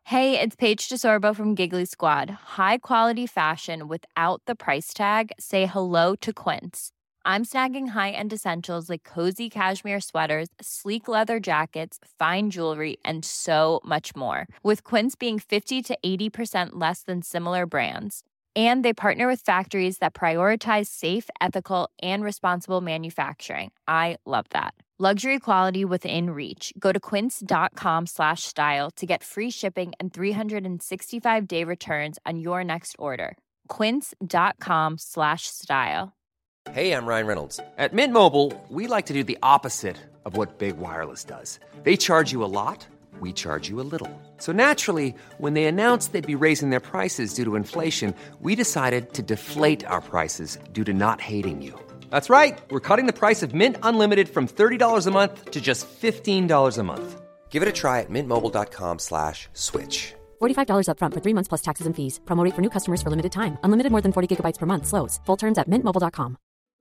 Hey, it's Paige DeSorbo from Giggly Squad. High quality fashion without the price tag. Say hello to Quince. I'm snagging high-end essentials like cozy cashmere sweaters, sleek leather jackets, fine jewelry, and so much more. With Quince being 50 to 80% less than similar brands. And they partner with factories that prioritize safe, ethical, and responsible manufacturing. I love that. Luxury quality within reach. Go to quince.com/style to get free shipping and 365-day returns on your next order. Quince.com/style. Hey, I'm Ryan Reynolds. At Mint Mobile, we like to do the opposite of what Big Wireless does. They charge you a lot, we charge you a little. So naturally, when they announced they'd be raising their prices due to inflation, we decided to deflate our prices due to not hating you. That's right. We're cutting the price of Mint Unlimited from $30 a month to just $15 a month. Give it a try at mintmobile.com/switch. $45 up front for 3 months plus taxes and fees. Promo rate for new customers for limited time. Unlimited more than 40 gigabytes per month. Slows full terms at mintmobile.com.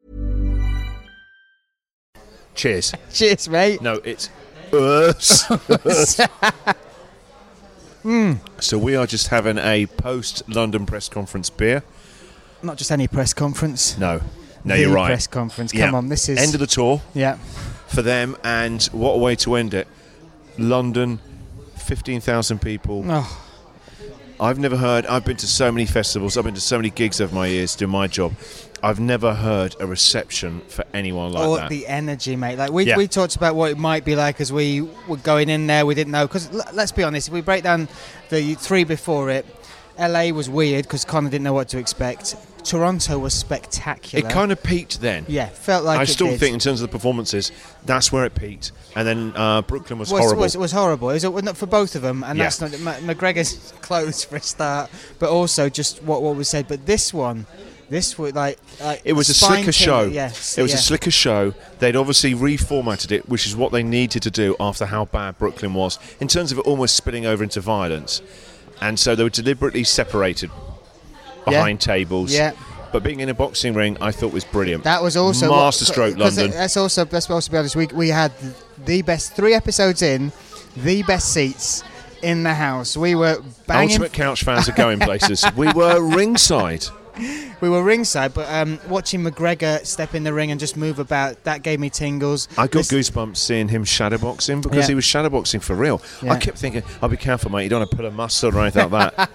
Cheers. Cheers, mate. No, it's us. So we are just having a post-London press conference beer. Not just any press conference. No, The you're right. press conference. Come on, this is... End of the tour Yeah. for them, and what a way to end it. London, 15,000 people. Oh, I've been to so many festivals, I've been to so many gigs over my years doing my job. I've never heard a reception for anyone like that. the energy, mate. Like we talked about what it might be like as we were going in there. We didn't know, because let's be honest, if we break down the three before it, LA was weird because Connor didn't know what to expect. Toronto was spectacular. It kind of peaked then. Yeah, felt like I it still did. think in terms of the performances, that's where it peaked. And then Brooklyn was horrible. Was horrible. It was not for both of them, and that's not McGregor's clothes for a start, but also just what was said. But this was like it was a slicker show. Yes, it was a slicker show. They'd obviously reformatted it, which is what they needed to do after how bad Brooklyn was, in terms of it almost spilling over into violence. And so they were deliberately separated behind tables. Yeah. But being in a boxing ring, I thought was brilliant. That was also masterstroke London. Let's also be honest. We had the best 3 episodes in, the best seats in the house. We were banging. Ultimate couch fans are going places. We were ringside. We were ringside, but watching McGregor step in the ring and just move about, that gave me tingles. I got goosebumps seeing him shadowboxing, because he was shadowboxing for real. Yeah. I kept thinking, "I'll be careful, mate. You don't want to pull a muscle or anything like that."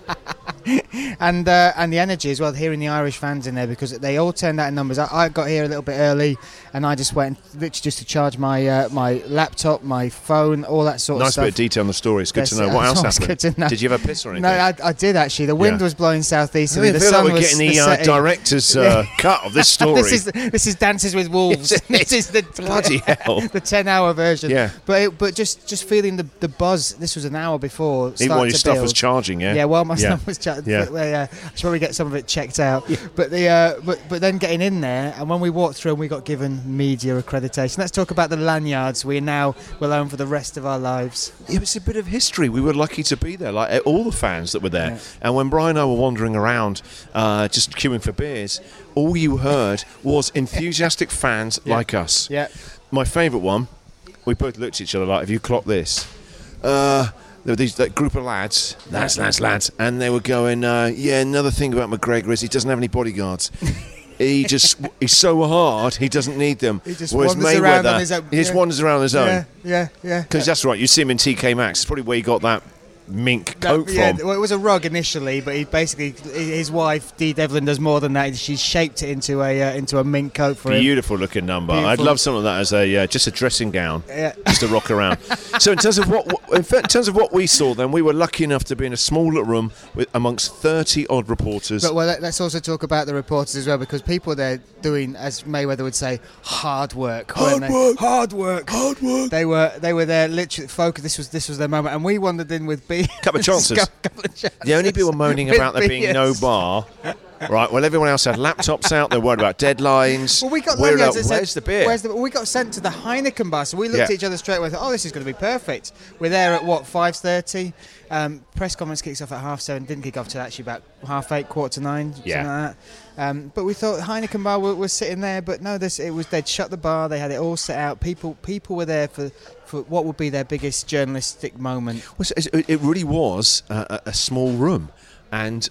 And the energy as well, hearing the Irish fans in there, because they all turned out in numbers. I got here a little bit early, and I just went literally just to charge my my laptop, my phone, all that sort of stuff. Nice bit of detail on the story. It's good to know. What else happened? Good to know. Did you have a piss or anything? No, I did actually. The wind was blowing southeasterly. I feel like we're getting the director's cut of this story. This is Dances with Wolves. This is the bloody hell, the 10-hour version. Yeah, but just feeling the buzz. This was an hour before. Even while your stuff was charging. Yeah, while my stuff was charging. Yeah, I should probably get some of it checked out. Yeah. But but then getting in there, and when we walked through, and we got given media accreditation. Let's talk about the lanyards we now will own for the rest of our lives. It was a bit of history. We were lucky to be there, like all the fans that were there. Yeah. And when Brian and I were wandering around, just queuing for beers, all you heard was enthusiastic fans like us. Yeah. My favourite one, we both looked at each other like, "Have you clocked this?" There were that group of lads, and they were going, another thing about McGregor is he doesn't have any bodyguards. He's so hard, he doesn't need them. He just Whereas wanders around on his own. He just wanders around on his own. Yeah. Because that's right, you see him in TK Maxx. It's probably where you got that mink coat from. Well, it was a rug initially, but his wife Dee Devlin does more than that. She shaped it into a mink coat for him. Beautiful looking number. I'd love something like that as a just a dressing gown, just to rock around. So in terms of what we saw, then we were lucky enough to be in a small little room amongst 30 odd reporters. But let's also talk about the reporters as well, because people there doing, as Mayweather would say, hard work. Hard work. They were there literally focused. This was their moment, and we wandered in with couple of chances. The only people moaning about there being no bar Right, well, everyone else had laptops out. They're worried about deadlines. Well, we got We're lanyards like, that said, where's the beer? we got sent to the Heineken bar, so we looked Yeah. at each other straight away and thought, oh, this is going to be perfect. We're there at, 5:30? Press conference kicks off at 7:30. Didn't kick off till actually about 8:30, 8:45, something like that. But we thought Heineken bar was sitting there, but no, they'd shut the bar. They had it all set out. People were there for what would be their biggest journalistic moment. Well, it really was a small room, and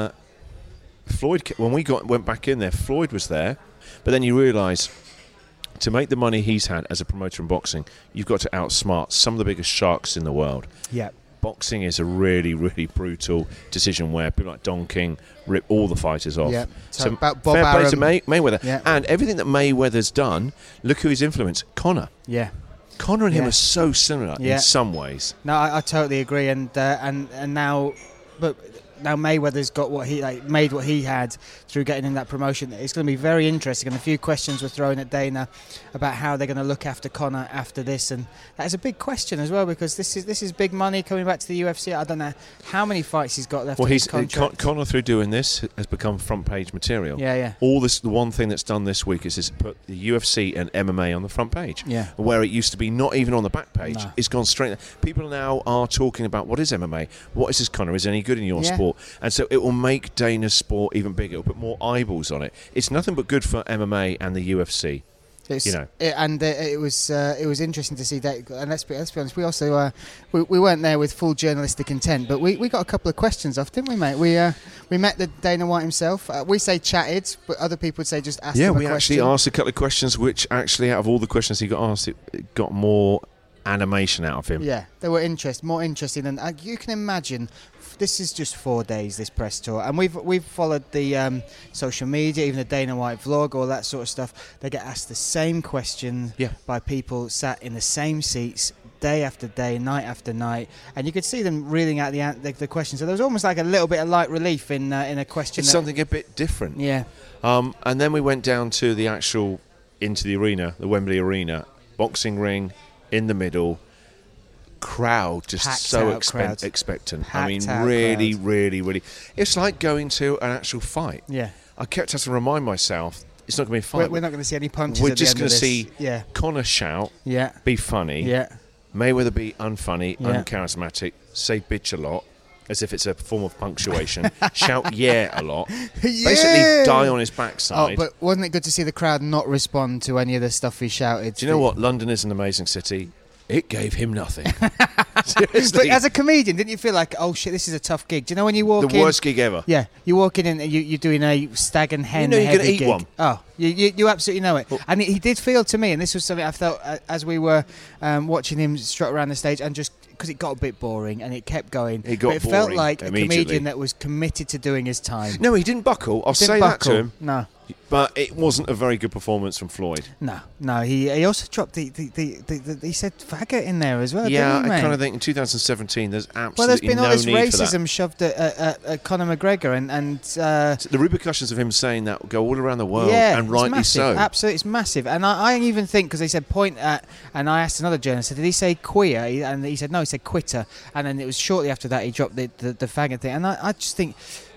Floyd. When we went back in there, Floyd was there, but then you realise, to make the money he's had as a promoter in boxing, you've got to outsmart some of the biggest sharks in the world. Yeah. Boxing is a really, really brutal decision where people like Don King rip all the fighters off. Yeah. So about Bob fair play to Arum. Mayweather. Yeah. And everything that Mayweather's done, look who he's influenced. Conor. Yeah. Conor and him Yeah. are so similar Yeah. in some ways. No, I totally agree, and now, but now Mayweather's got made what he had through getting in that promotion. It's going to be very interesting, and a few questions were thrown at Dana about how they're going to look after Conor after this, and that is a big question as well, because this is big money coming back to the UFC. I don't know how many fights he's got left. Well, on his contract. Conor, through doing this, has become front page material. Yeah, yeah. All this, the one thing that's done this week is put the UFC and MMA on the front page. Yeah. Where it used to be not even on the back page. No. It's gone straight there. People now are talking about, what is MMA? What is this, Conor? Is it any good in your Yeah. sport? And so it will make Dana's sport even bigger. It'll put more eyeballs on it. It's nothing but good for MMA and the UFC. It was interesting to see that. And let's be honest, we also we weren't there with full journalistic intent, but we got a couple of questions off, didn't we, mate? We met the Dana White himself. We say chatted, but other people would say just asked him a question. Yeah, we actually asked a couple of questions, which actually, out of all the questions he got asked, it got more animation out of him. Yeah, they were more interesting than you can imagine. This is just 4 days, this press tour, and we've followed the social media, even the Dana White vlog, all that sort of stuff. They get asked the same question by people sat in the same seats day after day, night after night, and you could see them reeling out the question. So there was almost like a little bit of light relief in a question. It's something a bit different. Yeah. And then we went down to the actual, into the arena, the Wembley Arena, boxing ring in the middle. Crowd just Packed so out expectant. Packed I mean, out really, crowd. really, really. It's like going to an actual fight. Yeah. I kept having to remind myself, it's not going to be a fight. We're not going to see any punches. We're at just going to see Yeah. Conor shout, Yeah. be funny, Yeah. Mayweather be unfunny, Yeah. uncharismatic, say bitch a lot, as if it's a form of punctuation, shout yeah a lot, basically die on his backside. Oh, but wasn't it good to see the crowd not respond to any of the stuff he shouted? Do you know what? London is an amazing city. It gave him nothing. But Seriously. as a comedian, didn't you feel like, oh shit, this is a tough gig? Do you know when you walk in? The worst gig ever. Yeah, you walk in and you're doing a stag and hen. You know you're heavy gonna eat gig. one. Oh, you absolutely know it. And he did feel to me, and this was something I felt as we were watching him strut around the stage, and just because it got a bit boring and it kept going. It got but it felt boring like a immediately. comedian that was committed to doing his time. No, he didn't buckle. I'll Didn't say buckle. that to him. No. But it wasn't a very good performance from Floyd. No. He also dropped the he said faggot in there as well. Yeah, didn't he, I kind mate? of think in 2017 there's absolutely Well, there's been all no this need for that. racism shoved at Conor McGregor, and The repercussions of him saying that go all around the world, yeah, and it's rightly massive. so. Absolutely, it's massive. And I even think, because they said point at, and I asked another journalist, did he say queer? And he said no, he said quitter. And then it was shortly after that he dropped the faggot thing. And I just think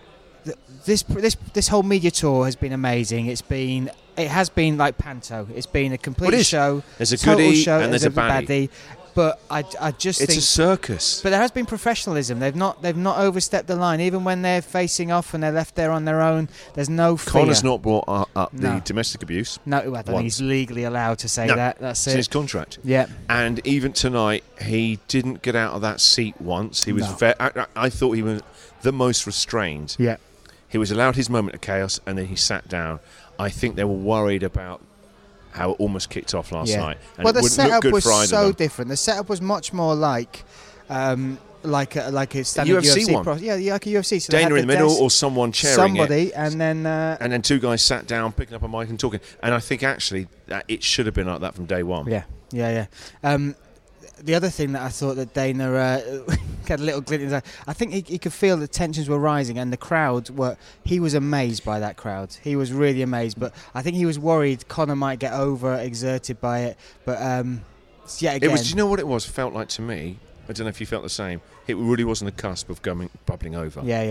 this whole media tour has been amazing. It has been like panto. It's been a complete Well, it is. show. There's a total goodie show, and there's a baddie. But I just It's think a circus. But there has been professionalism. They've not overstepped the line. Even when they're facing off and they're left there on their own, there's no fear. Connor's not brought up No. the domestic abuse. No, I don't think once. he's legally allowed to say No, that. That's It's in it. his contract. Yeah. And even tonight, he didn't get out of that seat once. He was. No. I thought he was the most restrained. Yeah. He was allowed his moment of chaos, and then he sat down. I think they were worried about how it almost kicked off last night. And well, it the wouldn't look setup good was for either so of them. different. The setup was much more like a standard UFC one. Yeah, like a UFC. So they Dana had in the middle, or someone chairing somebody, it. and then two guys sat down, picking up a mic and talking. And I think actually it should have been like that from day one. Yeah. The other thing that I thought that Dana had a little glint in his eye, I think he could feel the tensions were rising, and the crowd he was amazed by that crowd. He was really amazed, but I think he was worried Conor might get over-exerted by it. But yet again... It was, do you know what it was? Felt like to me, I don't know if you felt the same, it really was on the cusp of bubbling over. Yeah.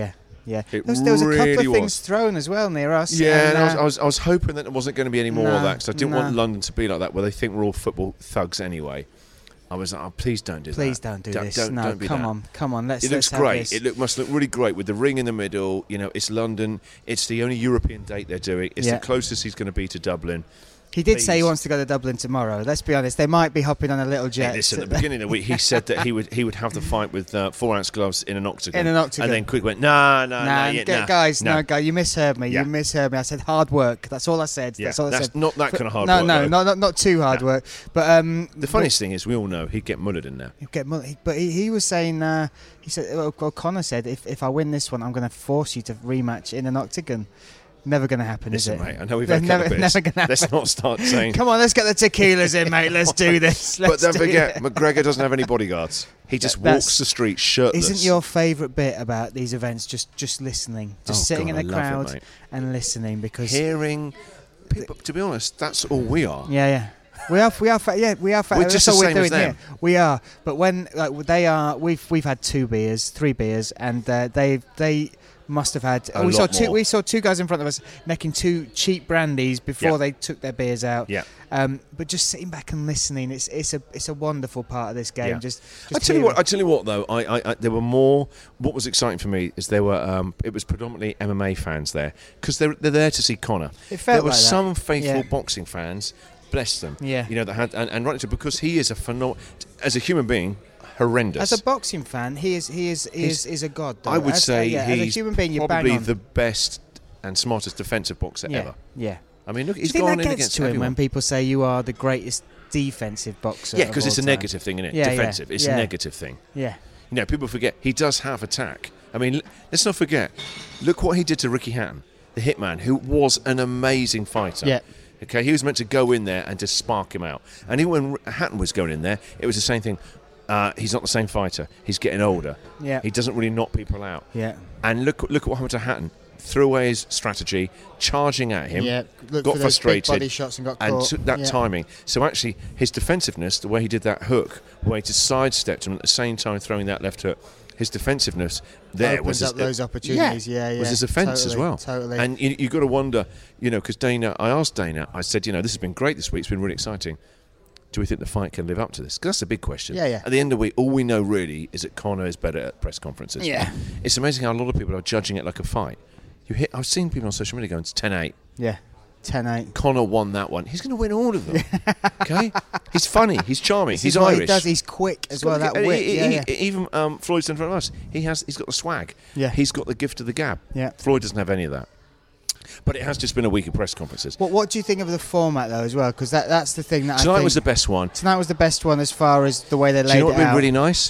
Yeah. It There was a couple really of things was. thrown as well near us. Yeah, and, and I was hoping that there wasn't going to be any more of that, because I didn't want no. London to be like that, where they think we're all football thugs anyway. I was like, oh, please don't do that. Please don't do this. Don't be that. Come on. Let's. It looks have great. this. It must look really great with the ring in the middle. You know, it's London. It's the only European date they're doing. It's the closest he's going to be to Dublin. He did say he wants to go to Dublin tomorrow. Let's be honest, they might be hopping on a little jet. Hey, listen, at the beginning of the week, he said that he would have the fight with 4-ounce gloves in an octagon. And then Quick went, nah. Guys, you misheard me. Yeah. You misheard me. I said hard work. That's all I said. Yeah, that's all I said. not that kind of hard work. No, not too hard work. But the funniest thing is, we all know he'd get mullered in there. But he was saying, he said, well, Conor said, if I win this one, I'm going to force you to rematch in an octagon. Never going to happen, Listen, is it? mate, I know we've had never going to happen. Let's not start saying... Come on, let's get the tequilas in, mate. Let's do this. But don't forget, McGregor doesn't have any bodyguards. He just walks the street shirtless. Isn't your favourite bit about these events just listening? Just sitting in the crowd and listening? Because hearing people, to be honest, that's all we are. Yeah. We are. We're just the same as them. Here. We are. But when they are, we've had 3 beers, and they must have had. We saw 2 guys in front of us necking 2 cheap brandies before they took their beers out. Yeah. But just sitting back and listening, it's a wonderful part of this game. Yeah. Just I tell you what though, I there were more. What was exciting for me is there were it was predominantly MMA fans there, because they're there to see Conor. It felt there were like some that. faithful boxing fans. Bless them. Yeah. You know, that had and right into, because he is a phenomenal as a human being. Horrendous. As a boxing fan, he is a god. Though. I would say he's he's as a human being, you probably bang on. the best and smartest defensive boxer ever. Yeah. I mean, look, Do he's you think gone that in gets against to him everyone. when people say you are the greatest defensive boxer? Yeah, because it's a of all time? negative thing, isn't it? Yeah, Defensive. It's a negative thing. Yeah. You know, people forget he does have attack. I mean, let's not forget. Look what he did to Ricky Hatton, the Hitman, who was an amazing fighter. Yeah. Okay, he was meant to go in there and just spark him out. And even when Hatton was going in there, it was the same thing. He's not the same fighter. He's getting older. Yeah. He doesn't really knock people out. Yeah. And look at what happened to Hatton. Threw away his strategy, charging at him, Looked got for those frustrated, big body shots and got caught. took that timing. So actually, his defensiveness, the way he did that hook, the way he just sidestepped him at the same time throwing that left hook, his defensiveness there opens up those opportunities. Yeah. was his offence as well. Totally. And you got to wonder, you know, because I asked Dana, I said, you know, this has been great this week. It's been really exciting. Do we think the fight can live up to this? Because that's a big question. Yeah. At the end of the week, all we know really is that Conor is better at press conferences. Yeah. It's amazing how a lot of people are judging it like a fight. I've seen people on social media going, it's 10-8. Yeah. 10-8. Conor won that one. He's going to win all of them. Okay? He's funny. He's charming. He's what Irish. He does. He's quick as well. That wit. Even Floyd's in front of us. He's got the swag. Yeah. He's got the gift of the gab. Yeah. Floyd doesn't have any of that. But it has just been a week of press conferences. What do you think of the format though, as well? Because that's the thing that Tonight I think was the best one. Tonight was the best one as far as the way they laid it out. Do you know what would have been really nice?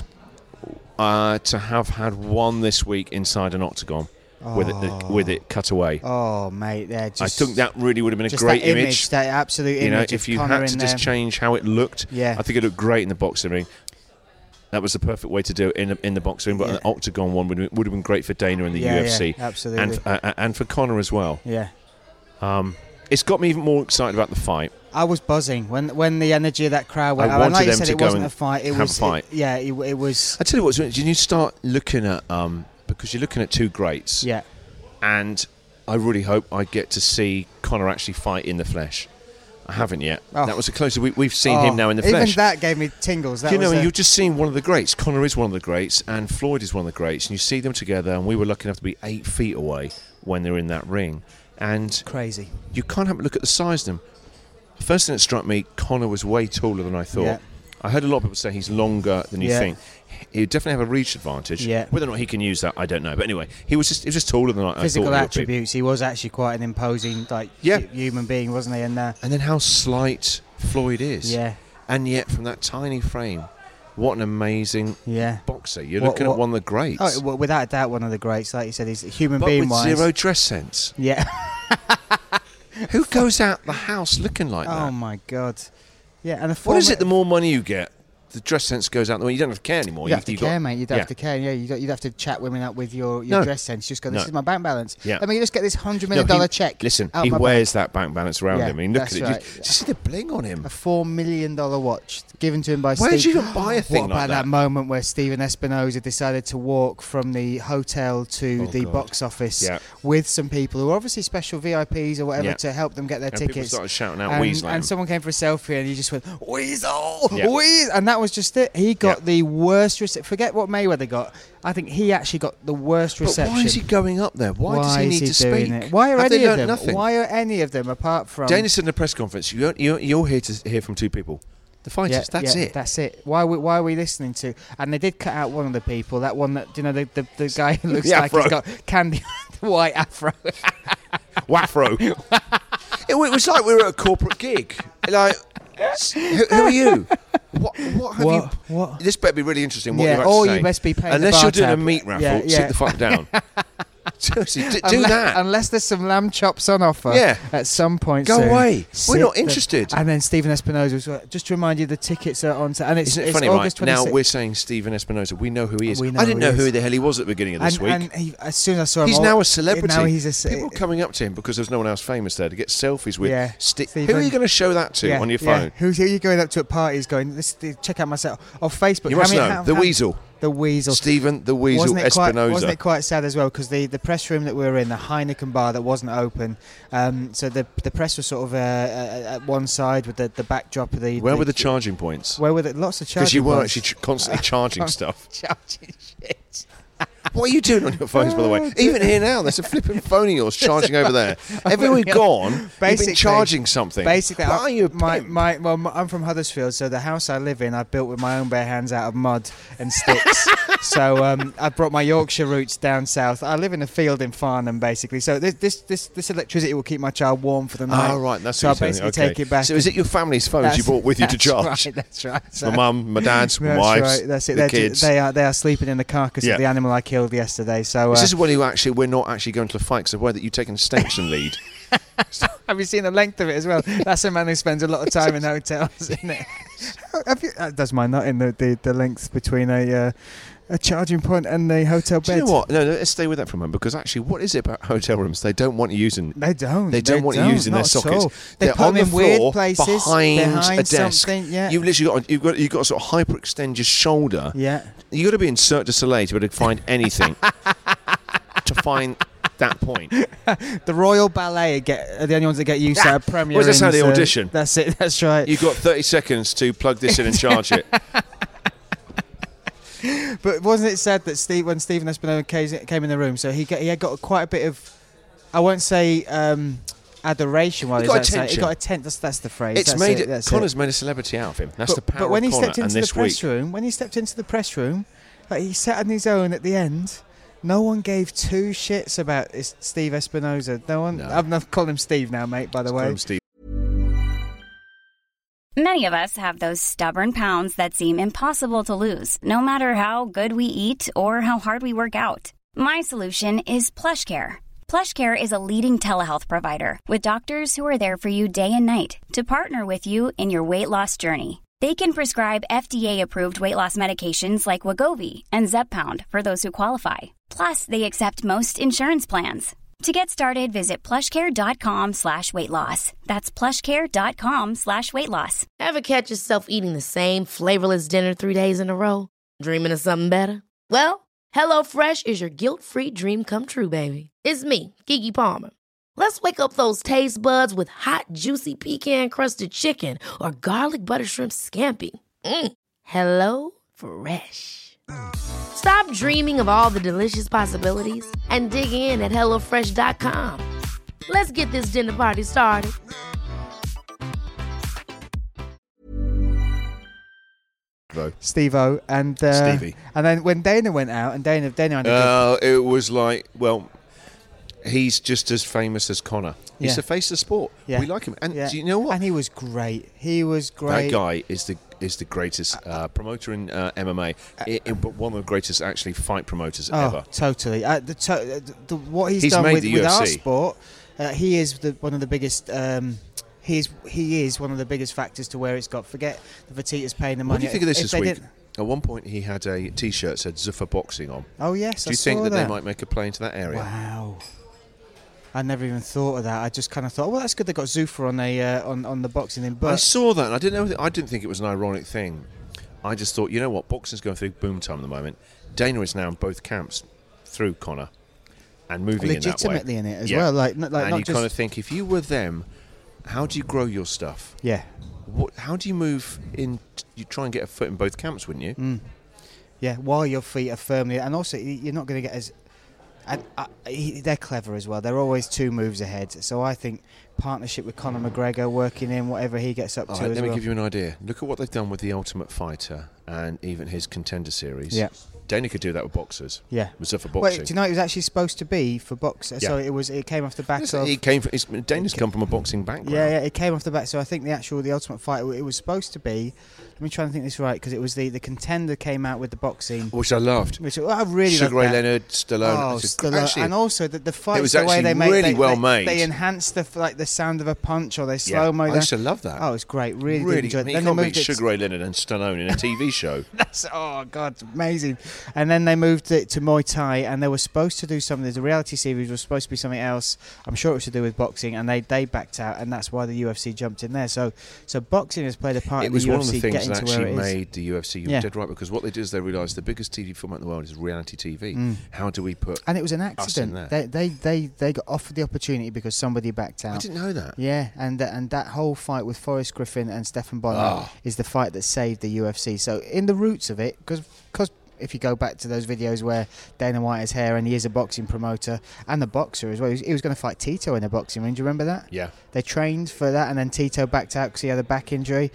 To have had one this week inside an octagon with it cut away. Oh, mate, yeah. I think that really would have been a just great that image. That absolute image. You know, of if you Conor had to just change how it looked, I think it looked great in the boxing ring. That was the perfect way to do it in the boxing ring, but an octagon one would have been great for Dana in the UFC. Yeah, absolutely. And for Conor as well. Yeah. It's got me even more excited about the fight. I was buzzing when the energy of that crowd went. I wanted like them you said, to it go wasn't and a fight. It have was a fight. It was. I tell you what, you start looking at because you're looking at 2 greats. Yeah. And I really hope I get to see Conor actually fight in the flesh. I haven't yet. Oh. That was the closest we've seen him now in the flesh. Even that gave me tingles. You're just seeing one of the greats. Conor is one of the greats, and Floyd is one of the greats, and you see them together. And we were lucky enough to be 8 feet away when they were in that ring. And crazy. You can't help but look at the size of them. The first thing that struck me, Conor was way taller than I thought. Yeah. I heard a lot of people say he's longer than you think. He would definitely have a reach advantage. Yeah. Whether or not he can use that, I don't know. But anyway, he was just taller than I thought. Physical attributes. He was actually quite an imposing, human being, wasn't he? And then how slight Floyd is. Yeah. And yet, from that tiny frame, what an amazing boxer. You're looking at one of the greats. Oh, well, without a doubt, one of the greats. Like you said, he's a human but being with zero dress sense. Yeah. Who goes out the house looking like that? Oh my God. Yeah. And what is it? The more money you get, the dress sense goes out the way. You don't have to care anymore. You have to care, mate. You don't have to care. Yeah, you'd have to chat women up with your dress sense. Just go, this is my bank balance. Yeah. I mean, you just get this $100 million check. Listen, he wears that bank balance around him. I mean, look at it. Right. Just see the bling on him. A $4 million watch given to him by Where Steve. did you even buy a thing what like about that moment where Steven Espinosa decided to walk from the hotel to the box office with some people who were obviously special VIPs or whatever to help them get their tickets? People started shouting out Weasel. And someone came for a selfie and he just went, Weasel! Weasel! And that was just it. He got the worst reception. Forget what Mayweather got. I think he actually got the worst reception. But why is he going up there? Why does he need to speak? It? Why are any of them? Nothing? Why are any of them apart from... Dana said in the press conference, you're here to hear from two people. The fighters, that's it. That's it. Why are we listening to? And they did cut out one of the people, that one that, the guy who looks like he's got candy white afro. Waffro. It was like we were at a corporate gig. Like, who are you? What have you? What? This better be really interesting. What you're about to say. You best be paying unless the you're doing tab. a meat raffle, sit the fuck down. Seriously, do that. Unless there's some lamb chops on offer at some point. Go away. We're not interested. And then Steven Espinosa was just to remind you the tickets are on. And it's funny, August 26th. Now we're saying Steven Espinosa. We know who he is. I didn't know who the hell he was at the beginning of this week. And as soon as I saw him, he's now a celebrity. Now he's people coming up to him because there's no one else famous there to get selfies with. Yeah. Who are you going to show that to on your phone? Who are you going up to at parties going, check out myself on Facebook? You must know. The Weasel. The Weasel. Steven the Weasel Espinosa. Wasn't it quite sad as well? Because the press room that we were in, the Heineken bar that wasn't open, so the press was sort of at one side with the backdrop of the... Where were the charging points? Where were lots of charging points? Because you were actually constantly charging stuff. Charging shit. What are you doing on your phones, by the way? Even here now, there's a flipping phone of yours charging over there. Everywhere we've gone, you've been charging something. Basically, I'm from Huddersfield, so the house I live in, I built with my own bare hands out of mud and sticks. So I brought my Yorkshire roots down south. I live in a field in Farnham, basically. So this electricity will keep my child warm for the night. Oh, right, that's so what I you're basically saying. take it back. So is it your family's phones you brought with you to charge? That's right. My mum, my dad's, my wife's, that's it. The kids. They are sleeping in the carcass of the animal I killed yesterday. So this is when we're not actually going to the fight because of the way that you've taken a Stenson lead. Have you seen the length of it as well? That's a man who spends a lot of time in hotels, isn't it? Does mine not in the length between a charging point and the hotel bed? Do you know what? No, let's stay with that for a moment because actually, what is it about hotel rooms? They don't want you using. They don't want you using their sockets. They put them in weird places behind a desk. Yeah. You've literally got to sort of hyperextend your shoulder. Yeah. You got to be in Cirque du Soleil to be able to find anything to find that point. The Royal Ballet are the only ones that get used to premiere. Well, that's how they audition. That's it. That's right. You've got 30 seconds to plug this in and charge it. But wasn't it said that when Steven Espinosa came in the room, so he had got quite a bit of, I won't say adoration while he was outside. He got attention. That's the phrase. Connor's made a celebrity out of him. That's the power But when of he Connor. stepped into the press room, he sat on his own at the end. No one gave two shits about Steve Espinosa. No one. No. I'm not calling him Steve now, mate. By the way. Call him Steve. Many of us have those stubborn pounds that seem impossible to lose, no matter how good we eat or how hard we work out. My solution is PlushCare. PlushCare is a leading telehealth provider with doctors who are there for you day and night to partner with you in your weight loss journey. They can prescribe FDA-approved weight loss medications like Wegovy and Zepbound for those who qualify. Plus, they accept most insurance plans. To get started, visit plushcare.com/weightloss. That's plushcare.com/weightloss. Ever catch yourself eating the same flavorless dinner 3 days in a row? Dreaming of something better? Well, HelloFresh is your guilt-free dream come true, baby. It's me, Keke Palmer. Let's wake up those taste buds with hot, juicy pecan-crusted chicken or garlic butter shrimp scampi. Hello Fresh. Stop dreaming of all the delicious possibilities and dig in at HelloFresh.com. Let's get this dinner party started. Steve-O and Stevie. And then when Dana went out, and Dana it was like, well, he's just as famous as Connor. He's the face of sport. Yeah. We like him. And do you know what? And he was great. That guy is the greatest promoter in MMA, but one of the greatest actually fight promoters ever. Totally. What he's done with our sport, he is one of the biggest he is one of the biggest factors to where it's got. Forget the Fertitta's paying the money. What do you think of this If this they week? didn't- At one point, he had a T-shirt that said Zuffa Boxing on. Oh yes, Do you think that they might make a play into that area? Wow. I never even thought of that. I just kind of thought, well, that's good. They got Zuffa on a on the boxing thing. But I saw that, and I didn't think it was an ironic thing. I just thought, you know what, boxing's going through boom time at the moment. Dana is now in both camps through Conor, and moving legitimately in that way. in it as well. Like and not you just kind of think, if you were them, how do you grow your stuff? yeah. How do you move in? You try and get a foot in both camps, wouldn't you? Yeah, while your feet are firmly, and also you're not going to get as. And they're clever as well. They're always 2 moves ahead. So I think partnership with Conor McGregor, working in whatever he gets up to. Let as me well. give you an idea. Look at what they've done with the Ultimate Fighter and even his Contender Series. Yeah. Dana could do that with boxers. Yeah. With Zuffa Wait, Boxing. do you know it was actually supposed to be for boxers? Yeah. So it came off the back of. He Dana's come from a boxing background. Yeah, it came off the back. So I think the Ultimate Fighter, it was supposed to be. Let me try and think this right, because it was the Contender came out with the boxing. Which I loved. Which I really Sugar loved Ray that. Leonard, Stallone. Oh, It's just- Stallone. actually, And also the fights, it was the way actually they made, really well made. They enhanced the sound of a punch, or they yeah, slow mo. I used to love that. Oh, it's great. Really did enjoy it. You Then can't they beat moved it. Sugar Ray Leonard and Stallone in a TV show. Oh God, amazing! And then they moved it to Muay Thai, and they were supposed to do something. The reality series was supposed to be something else. I'm sure it was to do with boxing, and they backed out, and that's why the UFC jumped in there. So boxing has played a part It in was the one of UFC the things getting that to where actually it is. made the UFC. You're Yeah. dead right, because what they did is they realised the biggest TV format in the world is reality TV. How do we put? And it was an us in accident. there? They got offered the opportunity because somebody backed out. I didn't know that. Yeah, and that whole fight with Forrest Griffin and Stephan Bonnar is the fight that saved the UFC. So in the roots of it, because if you go back to those videos where Dana White has hair and he is a boxing promoter and a boxer as well, he was going to fight Tito in a boxing ring. Do you remember that? Yeah. They trained for that, and then Tito backed out because he had a back injury.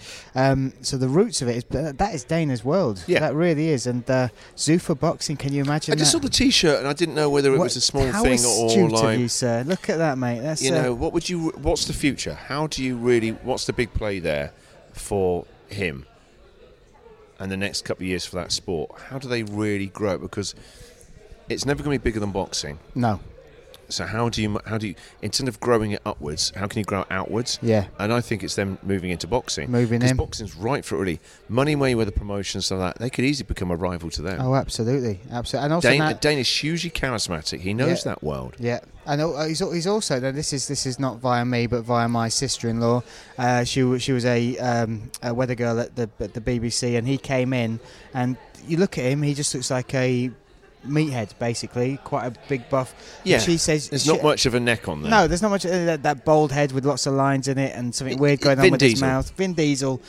So the roots of it that is Dana's world. Yeah. That really is. And Zuffa Boxing, can you imagine I just that? saw the T-shirt and I didn't know whether it was a small How thing or astute like. of you, sir. Look at that, mate. That's What's the future? How do you really? What's the big play there for him? And the next couple of years for that sport, how do they really grow it? Because it's never going to be bigger than boxing. No. So how do you, instead of growing it upwards, how can you grow it outwards? Yeah. And I think it's them moving into boxing. Moving Because in. boxing's right for it, really. Money Mayweather promotions, stuff like that, they could easily become a rival to them. Oh, absolutely. And also Dana's hugely charismatic. He knows that world. Yeah, and he's also. Now this is not via me, but via my sister-in-law. She was a weather girl at the BBC, and he came in, and you look at him, he just looks like a meathead, basically, quite a big buff. Yeah, and she says there's not much of a neck on there. No, there's not much. That bald head with lots of lines in it, and something weird going on Vin with Diesel. his mouth. Vin Diesel,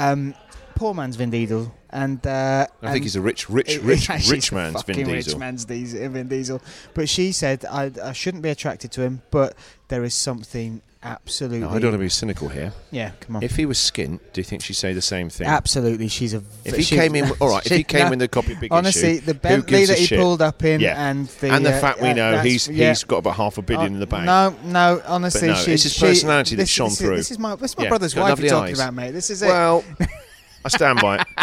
poor man's Vin Diesel, and I think he's a rich man's Vin Diesel. Rich man's Vin Diesel. But she said, I shouldn't be attracted to him, but there is something absolutely. No, I don't want to be cynical here. Yeah, come on. If he was skint, do you think she'd say the same thing? Absolutely, she's a. If he came in, all right. If he came in the copy big honestly, issue, the who Bentley gives a that he shit? pulled up in, Yeah. and the fact we know that's- he's got about $500 million in the bank. No, honestly, But no, it's his personality that shone through. This is my Yeah, brother's he's got wife lovely you're talking eyes. about, mate. This is it. Well, I stand by it.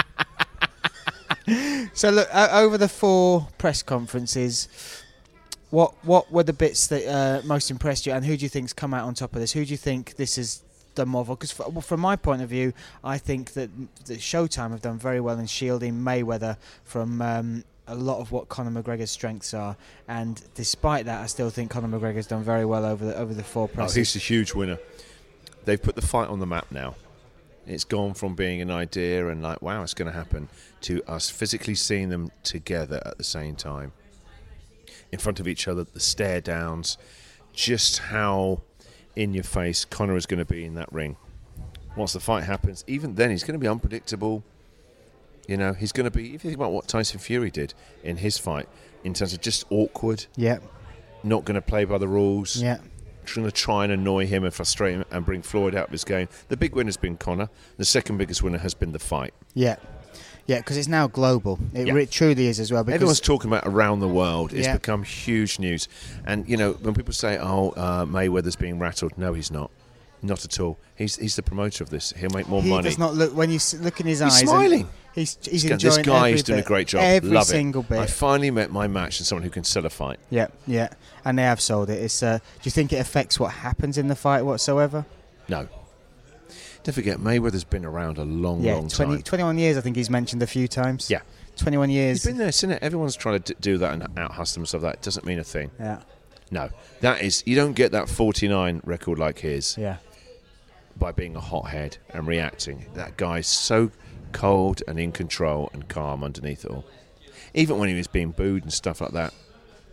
So look, over the 4 press conferences, what were the bits that most impressed you, and who do you think's come out on top of this? Who do you think this is the model? Because from my point of view, I think that Showtime have done very well in shielding Mayweather from a lot of what Conor McGregor's strengths are, and despite that, I still think Conor McGregor's done very well over the 4 presses. He's a huge winner. They've put the fight on the map now. It's gone from being an idea and like, wow, it's going to happen, to us physically seeing them together at the same time, in front of each other, the stare downs, just how in your face Conor is going to be in that ring. Once the fight happens, even then he's going to be unpredictable. You know, he's going to be, if you think about what Tyson Fury did in his fight, in terms of just awkward, not going to play by the rules, going to try and annoy him and frustrate him and bring Floyd out of his game. The big winner's been Conor. The second biggest winner has been the fight. Yeah, because it's now global. It truly is as well. Because everyone's talking about around the world. It's become huge news. And, you know, when people say, Mayweather's being rattled, no, he's not. Not at all. He's the promoter of this. He'll make more money. He does not look, when you look in his eyes. He's smiling. He's this enjoying guy every is doing bit, a great job. Every Love single it. bit. I finally met my match and someone who can sell a fight. Yeah. And they have sold it. It's. Do you think it affects what happens in the fight whatsoever? No. Don't forget, Mayweather's been around a long time. 21 years, I think he's mentioned a few times. Yeah. 21 years. He's been there, isn't it? Everyone's trying to do that and out-hustle himself. That doesn't mean a thing. Yeah. No. That is, you don't get that 49 record like his by being a hothead and reacting. That guy's so cold and in control and calm underneath it all. Even when he was being booed and stuff like that,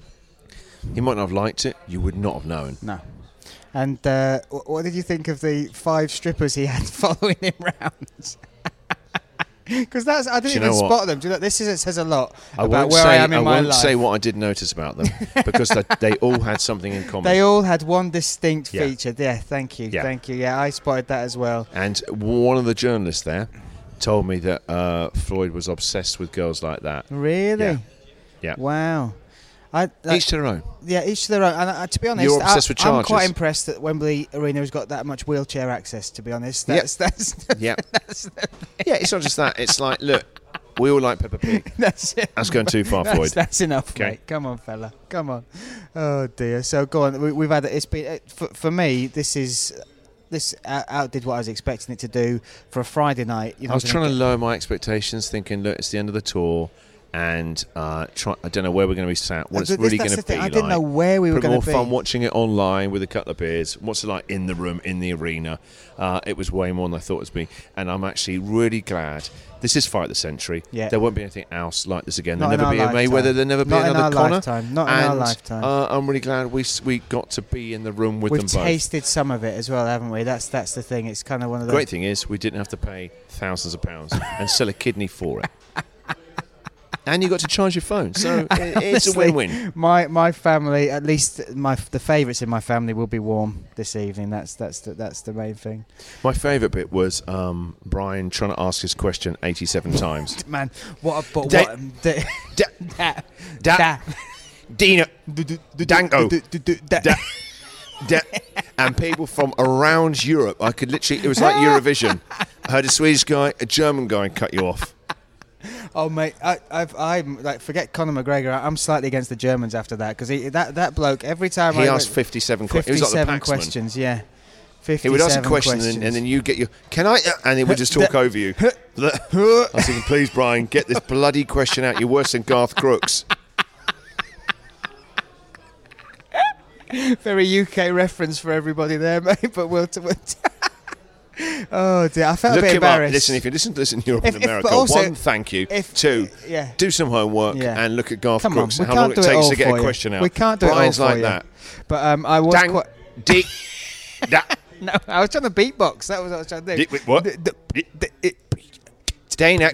he might not have liked it. You would not have known. No. And what did you think of the 5 strippers he had following him round? Because I didn't even spot them. Do you know, it says a lot about where I am in my life. I won't say what I did notice about them because they all had something in common. They all had one distinct feature. Yeah, thank you. Yeah, I spotted that as well. And one of the journalists there told me that Floyd was obsessed with girls like that. Really? Yeah. Wow. Each to their own. Yeah, each to their own. And to be honest, you're obsessed with charges. I'm quite impressed that Wembley Arena has got that much wheelchair access, to be honest. That's yeah, it's not just that. It's like, look, we all like Peppa Pig. That's it. That's going too far, Floyd. That's enough, mate. Come on, fella. Come on. Oh, dear. So, go on. We've had it. It's been, for me, this outdid what I was expecting it to do for a Friday night. I was trying to lower my expectations, thinking, look, it's the end of the tour. And I don't know where we're going to be sat. What it's really going to be like. I didn't know where we were going to be. More fun watching it online with a couple of beers. What's it like in the room, in the arena? It was way more than I thought it was be. And I'm actually really glad. This is Fight the Century. Yeah. There won't be anything else like this again. There'll never be a Mayweather. There'll never be another Conor. Not in our lifetime. I'm really glad we got to be in the room with them both. We've tasted some of it as well, haven't we? That's the thing. It's kind of one of the great thing is we didn't have to pay thousands of pounds and sell a kidney for it. And you got to charge your phone, so it's a win-win. My family, at least the favourites in my family, will be warm this evening. That's the main thing. My favourite bit was Brian trying to ask his question 87 times. Man, Dino, Dango, and people from around Europe. I could literally, it was like Eurovision. I heard a Swedish guy, a German guy cut you off. Oh mate, I'm like, forget Conor McGregor. I'm slightly against the Germans after that because that bloke every time he asked 57 questions. 57 questions, yeah. 57 he would ask a question and then you get your and he would just talk over you. I was thinking, please, Brian, get this bloody question out. You're worse than Garth Crooks. Very UK reference for everybody there, mate. But we'll oh dear, I felt a bit embarrassed. Listen, if you listen to this in Europe and America, one, thank you. Two, do some homework and look at Garth Crooks and how long it takes to get a question out. We can't do Brian's it all for like that. But I was No, I was trying to beatbox. That was what I was trying to do. What? Dana,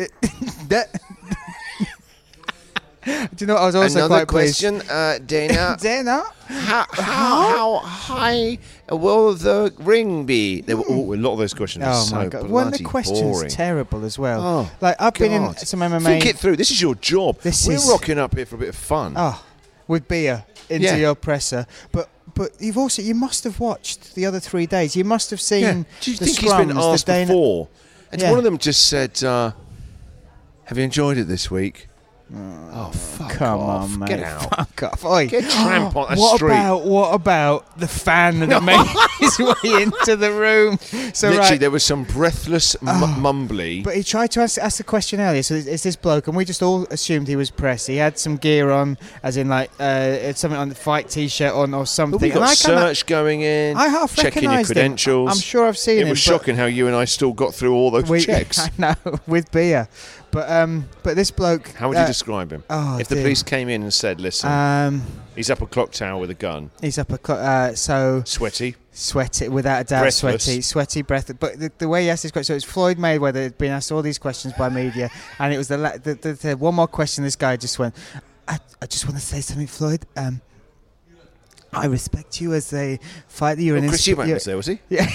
do you know what I was also another quite pleased? question, Dana. Dana? How high will the ring be? There were a lot of those questions. Oh so my God! One of the questions boring. Terrible as well. Oh, like I've been in some MMA. Think it through. This is your job. We're rocking up here for a bit of fun. Oh, with beer into your presser, but you must have watched the other 3 days. You must have seen. Yeah. Do you the think scrums, he's been asked before? And one of them just said, "Have you enjoyed it this week?" Oh, fuck come off. on, mate. Get out. Fuck off. Oi. Get tramp on the street. What about the fan that made his way into the room? So literally, there was some breathless mumbly. But he tried to ask the question earlier. So it's this bloke, and we just all assumed he was press. He had some gear on, as in like something on the fight T-shirt on or something. But we got search going in, I half checking your credentials. I'm sure I've seen it. It was shocking how you and I still got through all those checks. I know, with beer. But this bloke... How would you describe him? If the police came in and said, listen, he's up a clock tower with a gun. He's up a clock... Sweaty, without a doubt. Breathless. Sweaty, breathless. But the way he asked this question... So it's Floyd Mayweather had been asked all these questions by media, and it was the one more question. This guy just went, I just want to say something, Floyd. I respect you as a fighter. You're Chris Eubank was there, was he? Yeah.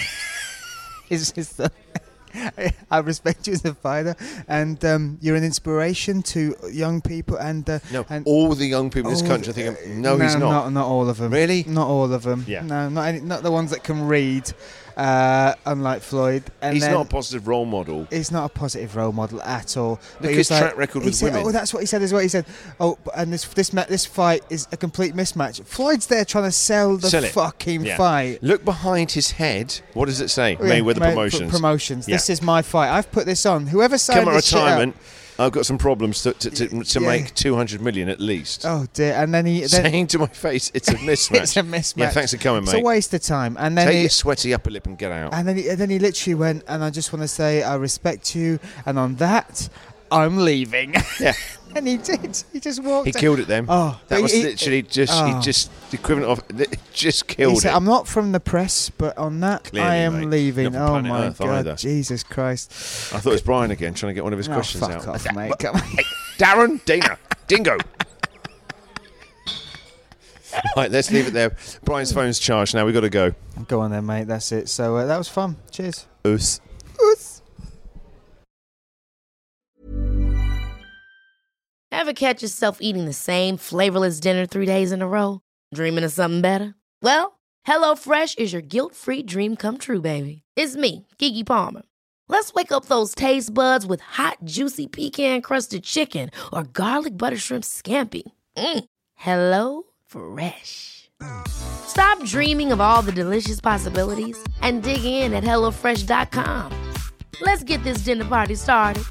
I respect you as a fighter, and you're an inspiration to young people. And all the young people in this country think, no, he's not. Not all of them. Really? Not all of them. Yeah. No, not the ones that can read. unlike Floyd. And he's not a positive role model. He's not a positive role model at all. Look at his track record with women. Oh, that's what he said as well. He said, and this fight is a complete mismatch. Floyd's there trying to sell the fucking fight. Look behind his head. What does it say? Mayweather Promotions. Promotions. Yeah. This is my fight. I've put this on. Whoever signed this retirement. Shit out, I've got some problems to make 200 million at least. Oh dear! And then saying to my face, "It's a mismatch." It's a mismatch. Yeah, thanks for coming, mate. It's a waste of time. And then take your sweaty upper lip and get out. And then he literally went, and I just want to say I respect you, and on that, I'm leaving. Yeah. And he did. He just walked. He killed it then. Oh, that was literally just the equivalent of just killed he said, it. I'm not from the press, but on that, Clearly, I am leaving. Oh my Earth God, either. Jesus Christ! I thought it was Brian again, trying to get one of his questions fuck out. Off, mate. Come on. Hey, Darren, Dana, Dingo. Right, let's leave it there. Brian's phone's charged now. We've got to go. Go on then, mate. That's it. So that was fun. Cheers. Oos. Ever catch yourself eating the same flavorless dinner 3 days in a row? Dreaming of something better? Well, HelloFresh is your guilt-free dream come true, baby. It's me, Keke Palmer. Let's wake up those taste buds with hot, juicy pecan-crusted chicken or garlic butter shrimp scampi. Hello Fresh. Stop dreaming of all the delicious possibilities and dig in at HelloFresh.com. Let's get this dinner party started.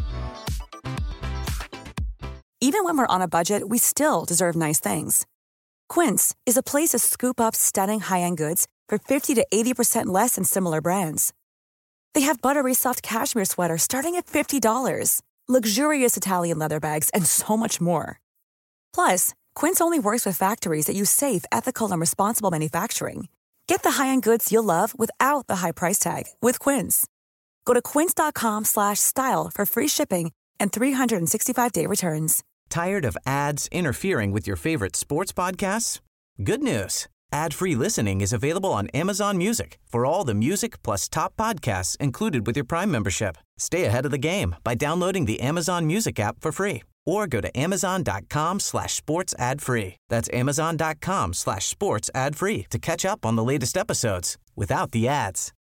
Even when we're on a budget, we still deserve nice things. Quince is a place to scoop up stunning high-end goods for 50 to 80% less than similar brands. They have buttery soft cashmere sweaters starting at $50, luxurious Italian leather bags, and so much more. Plus, Quince only works with factories that use safe, ethical, and responsible manufacturing. Get the high-end goods you'll love without the high price tag with Quince. Go to quince.com/style for free shipping and 365-day returns. Tired of ads interfering with your favorite sports podcasts? Good news. Ad-free listening is available on Amazon Music for all the music plus top podcasts included with your Prime membership. Stay ahead of the game by downloading the Amazon Music app for free or go to amazon.com/sports ad free. That's amazon.com/sports ad free to catch up on the latest episodes without the ads.